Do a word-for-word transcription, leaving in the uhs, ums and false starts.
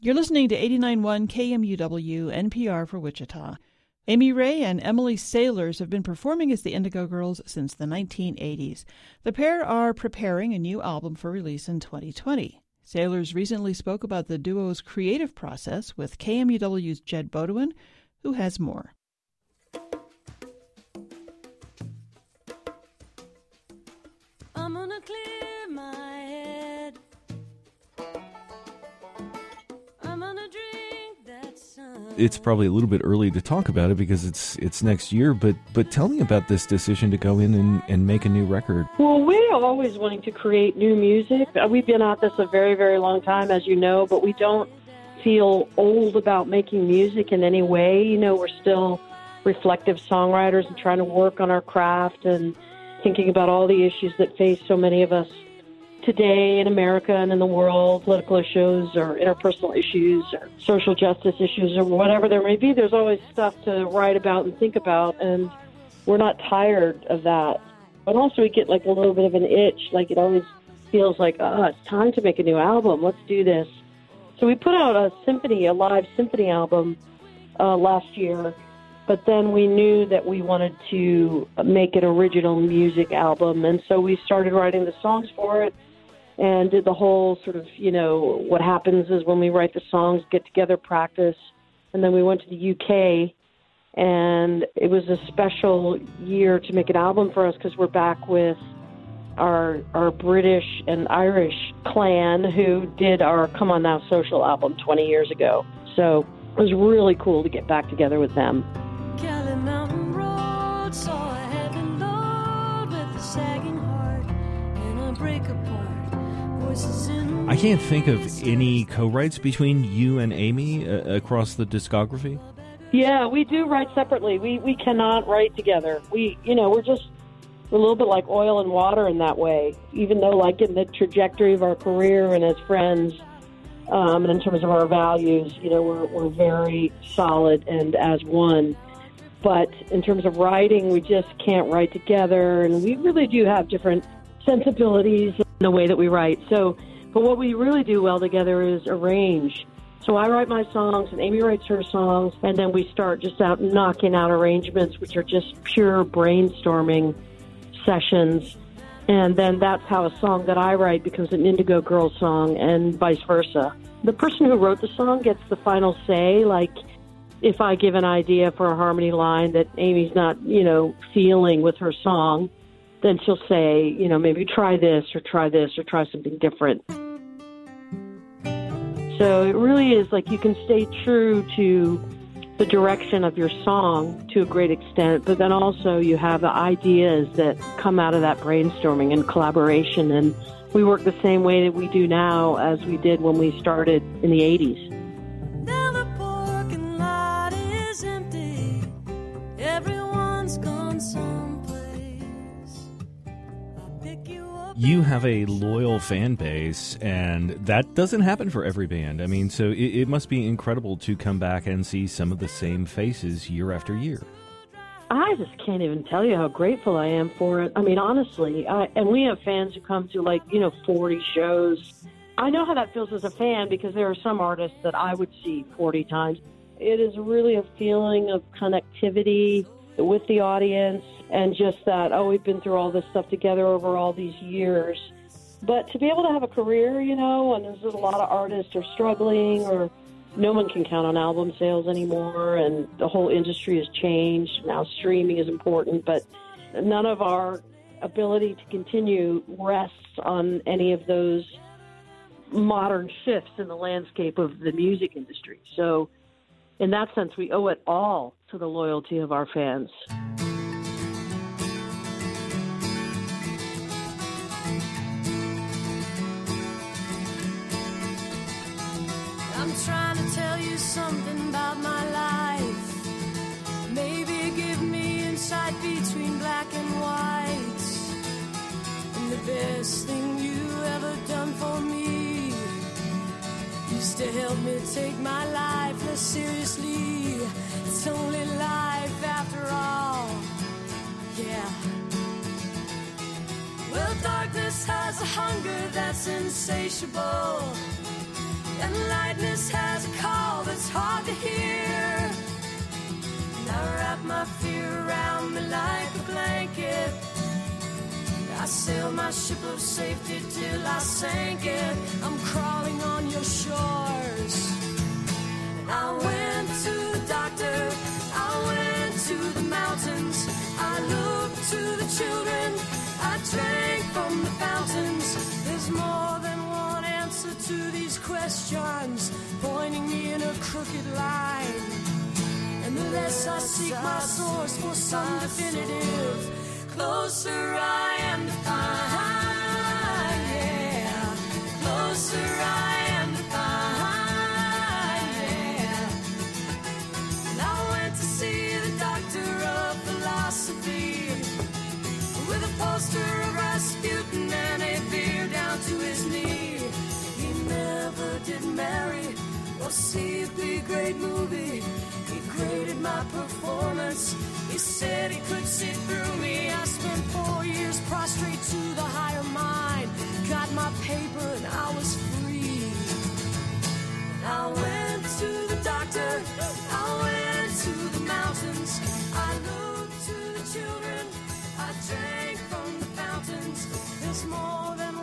You're listening to eighty-nine point one K M U W, N P R for Wichita. Amy Ray and Emily Sailors have been performing as the Indigo Girls since the nineteen eighties. The pair are preparing a new album for release in twenty twenty. Sailors recently spoke about the duo's creative process with K M U W's Jed Bodewin, who has more. I'm gonna clear my head. I'm gonna drink that sun. It's probably a little bit early to talk about it because it's it's next year, but but tell me about this decision to go in and, and make a new record. Well, we're always wanting to create new music. We've been at this a very, very long time, as you know, but we don't feel old about making music in any way. You know, we're still reflective songwriters and trying to work on our craft and thinking about all the issues that face so many of us today in America and in the world, political issues or interpersonal issues or social justice issues or whatever there may be. There's always stuff to write about and think about, and we're not tired of that. But also we get like a little bit of an itch, like it always feels like, oh, it's time to make a new album. Let's do this. So we put out a symphony, a live symphony album uh, last year. But then we knew that we wanted to make an original music album, and so we started writing the songs for it and did the whole sort of, you know, what happens is when we write the songs, get together, practice, and then we went to the U K, and it was a special year to make an album for us because we're back with our our British and Irish clan who did our Come On Now Social album twenty years ago. So it was really cool to get back together with them. Kelly Mountain Road, saw a heavy load with a sagging heart and a break apart. Voices in I can't think of any co-writes between you and Amy uh, across the discography. Yeah, we do write separately. We we cannot write together. We, you know, we're just we're a little bit like oil and water in that way. Even though, like in the trajectory of our career and as friends, um, and in terms of our values, you know, we're we're very solid and as one. But in terms of writing, we just can't write together, and we really do have different sensibilities in the way that we write. So, but what we really do well together is arrange. So I write my songs, and Amy writes her songs, and then we start just out knocking out arrangements, which are just pure brainstorming sessions. And then that's how a song that I write becomes an Indigo Girls song, and vice versa. The person who wrote the song gets the final say, like, if I give an idea for a harmony line that Amy's not, you know, feeling with her song, then she'll say, you know, maybe try this or try this or try something different. So it really is like you can stay true to the direction of your song to a great extent, but then also you have the ideas that come out of that brainstorming and collaboration. And we work the same way that we do now as we did when we started in the eighties. You have a loyal fan base, and that doesn't happen for every band. I mean, so it, it must be incredible to come back and see some of the same faces year after year. I just can't even tell you how grateful I am for it. I mean, honestly, I, and we have fans who come to, like, you know, forty shows. I know how that feels as a fan because there are some artists that I would see forty times. It is really a feeling of connectivity with the audience, and just that, oh, we've been through all this stuff together over all these years. But to be able to have a career, you know, and there's a lot of artists are struggling, or no one can count on album sales anymore, and the whole industry has changed. Now streaming is important, but none of our ability to continue rests on any of those modern shifts in the landscape of the music industry. So in that sense, we owe it all to the loyalty of our fans. I'm trying to tell you something about my life. Maybe give me insight between black and white. And the best thing you ever done for me is to help me take my life less seriously. It's only life after all. Yeah. Well, darkness has a hunger that's insatiable. And lightness has a call that's hard to hear. And I wrap my fear around me like a blanket. I sailed my ship of safety till I sank it. I'm crawling on your shores. I went to the doctor, I went to the mountains, I looked to the children, I drank from the fountains. There's more than one answer to these questions, pointing me in a crooked line. And the less I seek my source for some definitive, closer I am to find, yeah, closer I am to find, yeah. And I went to see the doctor of philosophy, with a poster of Rasputin and a beer down to his knee. He never did marry or see a big great movie. He graded my performance. He said he could see